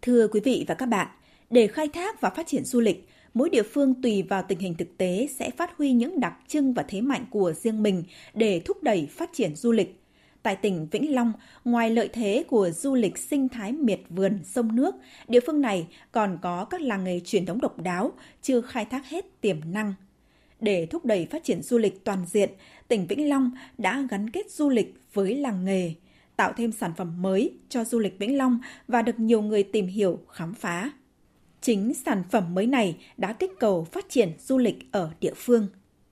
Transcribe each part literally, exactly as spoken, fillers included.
Thưa quý vị và các bạn, để khai thác và phát triển du lịch, mỗi địa phương tùy vào tình hình thực tế sẽ phát huy những đặc trưng và thế mạnh của riêng mình để thúc đẩy phát triển du lịch. Tại tỉnh Vĩnh Long, ngoài lợi thế của du lịch sinh thái miệt vườn, sông nước, địa phương này còn có các làng nghề truyền thống độc đáo, chưa khai thác hết tiềm năng. Để thúc đẩy phát triển du lịch toàn diện, tỉnh Vĩnh Long đã gắn kết du lịch với làng nghề, tạo thêm sản phẩm mới cho du lịch Vĩnh Long và được nhiều người tìm hiểu, khám phá. Chính sản phẩm mới này đã kích cầu phát triển du lịch ở địa phương.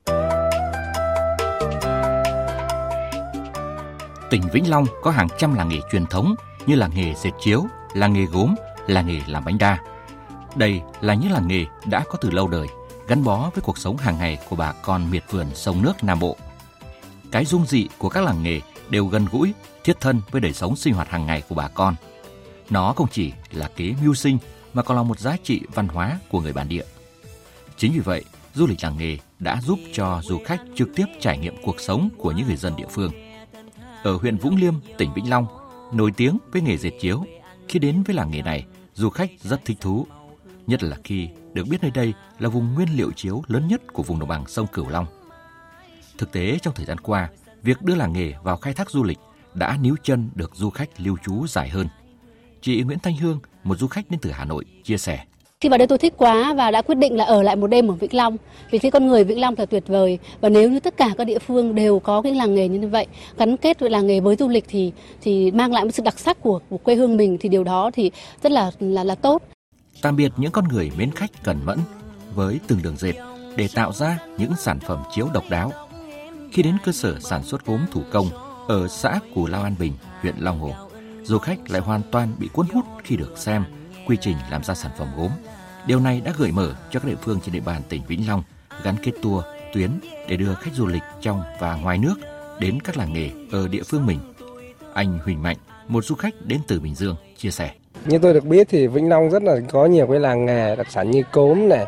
Tỉnh Vĩnh Long có hàng trăm làng nghề truyền thống như làng nghề dệt chiếu, làng nghề gốm, làng nghề làm bánh đa. Đây là những làng nghề đã có từ lâu đời, gắn bó với cuộc sống hàng ngày của bà con miệt vườn sông nước Nam Bộ. Cái dung dị của các làng nghề đều gần gũi, thiết thân với đời sống sinh hoạt hàng ngày của bà con. Nó không chỉ là kế mưu sinh mà còn là một giá trị văn hóa của người bản địa. Chính vì vậy, du lịch làng nghề đã giúp cho du khách trực tiếp trải nghiệm cuộc sống của những người dân địa phương. Ở huyện Vũng Liêm, tỉnh Vĩnh Long, nổi tiếng với nghề dệt chiếu, khi đến với làng nghề này, du khách rất thích thú, nhất là khi được biết nơi đây là vùng nguyên liệu chiếu lớn nhất của vùng đồng bằng sông Cửu Long. Thực tế trong thời gian qua, việc đưa làng nghề vào khai thác du lịch đã níu chân được du khách lưu trú dài hơn. Chị Nguyễn Thanh Hương, một du khách đến từ Hà Nội, chia sẻ. Khi vào đây tôi thích quá và đã quyết định là ở lại một đêm ở Vĩnh Long. Vì thấy con người Vĩnh Long thật tuyệt vời. Và nếu như tất cả các địa phương đều có cái làng nghề như vậy, gắn kết với làng nghề với du lịch thì thì mang lại một sự đặc sắc của, của quê hương mình, thì điều đó thì rất là là là tốt. Tạm biệt những con người mến khách cẩn mẫn với từng đường dệt để tạo ra những sản phẩm chiếu độc đáo. Khi đến cơ sở sản xuất gốm thủ công ở xã Cù Lao An Bình, huyện Long Hồ, du khách lại hoàn toàn bị cuốn hút khi được xem quy trình làm ra sản phẩm gốm. Điều này đã gợi mở cho các địa phương trên địa bàn tỉnh Vĩnh Long gắn kết tour, tuyến để đưa khách du lịch trong và ngoài nước đến các làng nghề ở địa phương mình. Anh Huỳnh Mạnh, một du khách đến từ Bình Dương, chia sẻ. Như tôi được biết thì Vĩnh Long rất là có nhiều cái làng nghề đặc sản như cốm này,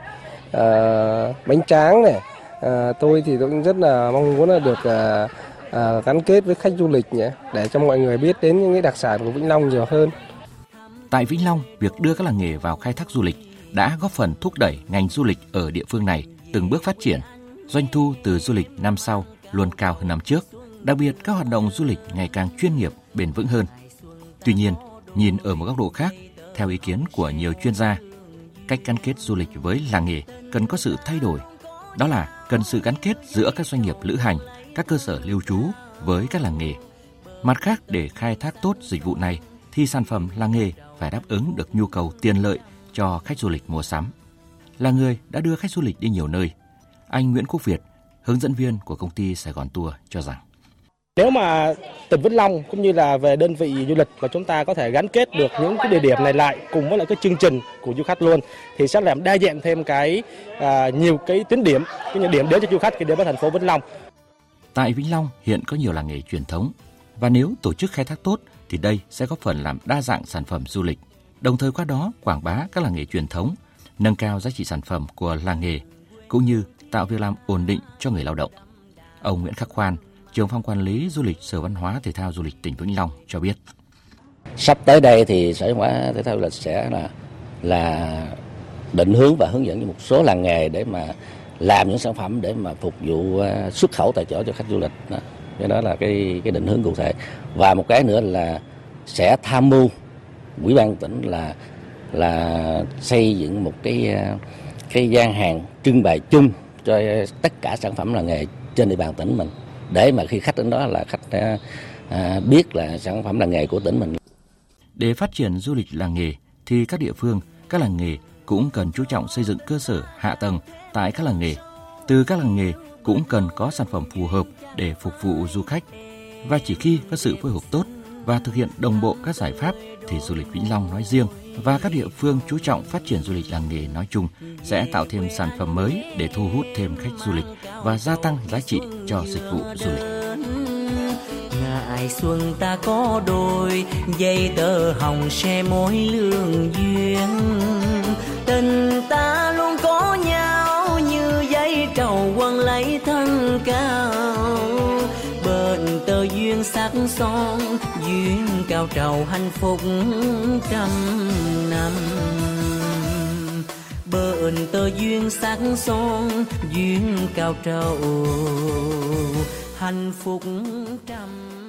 uh, bánh tráng này. Uh, tôi thì tôi cũng rất là mong muốn là được uh, uh, gắn kết với khách du lịch nhé, để cho mọi người biết đến những cái đặc sản của Vĩnh Long nhiều hơn. Tại Vĩnh Long, việc đưa các làng nghề vào khai thác du lịch đã góp phần thúc đẩy ngành du lịch ở địa phương này từng bước phát triển. Doanh thu từ du lịch năm sau luôn cao hơn năm trước, đặc biệt các hoạt động du lịch ngày càng chuyên nghiệp, bền vững hơn. Tuy nhiên, nhìn ở một góc độ khác, theo ý kiến của nhiều chuyên gia, cách gắn kết du lịch với làng nghề cần có sự thay đổi. Đó là cần sự gắn kết giữa các doanh nghiệp lữ hành, các cơ sở lưu trú với các làng nghề. Mặt khác, để khai thác tốt dịch vụ này, thì sản phẩm làng nghề phải đáp ứng được nhu cầu tiện lợi cho khách du lịch mua sắm. Là người đã đưa khách du lịch đi nhiều nơi, anh Nguyễn Quốc Việt, hướng dẫn viên của công ty Sài Gòn Tour cho rằng nếu mà tỉnh Vĩnh Long cũng như là về đơn vị du lịch mà chúng ta có thể gắn kết được những cái địa điểm này lại cùng với lại cái chương trình của du khách luôn, thì sẽ làm đa dạng thêm cái à, nhiều cái tuyến điểm, cái những điểm đến cho du khách khi đến với thành phố Vĩnh Long. Tại Vĩnh Long hiện có nhiều làng nghề truyền thống, và nếu tổ chức khai thác tốt thì đây sẽ góp phần làm đa dạng sản phẩm du lịch, đồng thời qua đó quảng bá các làng nghề truyền thống, nâng cao giá trị sản phẩm của làng nghề, cũng như tạo việc làm ổn định cho người lao động. Ông Nguyễn Khắc Khoan, trưởng phòng quản lý du lịch Sở Văn hóa Thể thao Du lịch tỉnh Vĩnh Long cho biết. Sắp tới đây thì Sở Văn hóa Thể thao Du lịch sẽ là là định hướng và hướng dẫn cho một số làng nghề để mà làm những sản phẩm để mà phục vụ xuất khẩu tại chỗ cho khách du lịch. Cái đó là cái cái định hướng cụ thể. Và một cái nữa là sẽ tham mưu Ủy ban tỉnh là là xây dựng một cái cái gian hàng trưng bày chung cho tất cả sản phẩm làng nghề trên địa bàn tỉnh mình, để mà khi khách đến đó là khách à, biết là sản phẩm làng nghề của tỉnh mình. Để phát triển du lịch làng nghề thì các địa phương, các làng nghề cũng cần chú trọng xây dựng cơ sở hạ tầng tại các làng nghề. Từ các làng nghề cũng cần có sản phẩm phù hợp để phục vụ du khách. Và chỉ khi có sự phối hợp tốt và thực hiện đồng bộ các giải pháp thì du lịch Vĩnh Long nói riêng và các địa phương chú trọng phát triển du lịch làng nghề nói chung sẽ tạo thêm sản phẩm mới để thu hút thêm khách du lịch và gia tăng giá trị cho dịch vụ du lịch. Ngày xuân ta có đôi, dây tơ hồng sẽ mối lương duyên. Tình ta luôn có nhau như dây trầu quấn lấy thân cao. Bên tơ duyên sắc son, duyên cao trầu hạnh phúc trăm năm. mượn tơ duyên sắc son, duyên cao trầu hạnh phúc trăm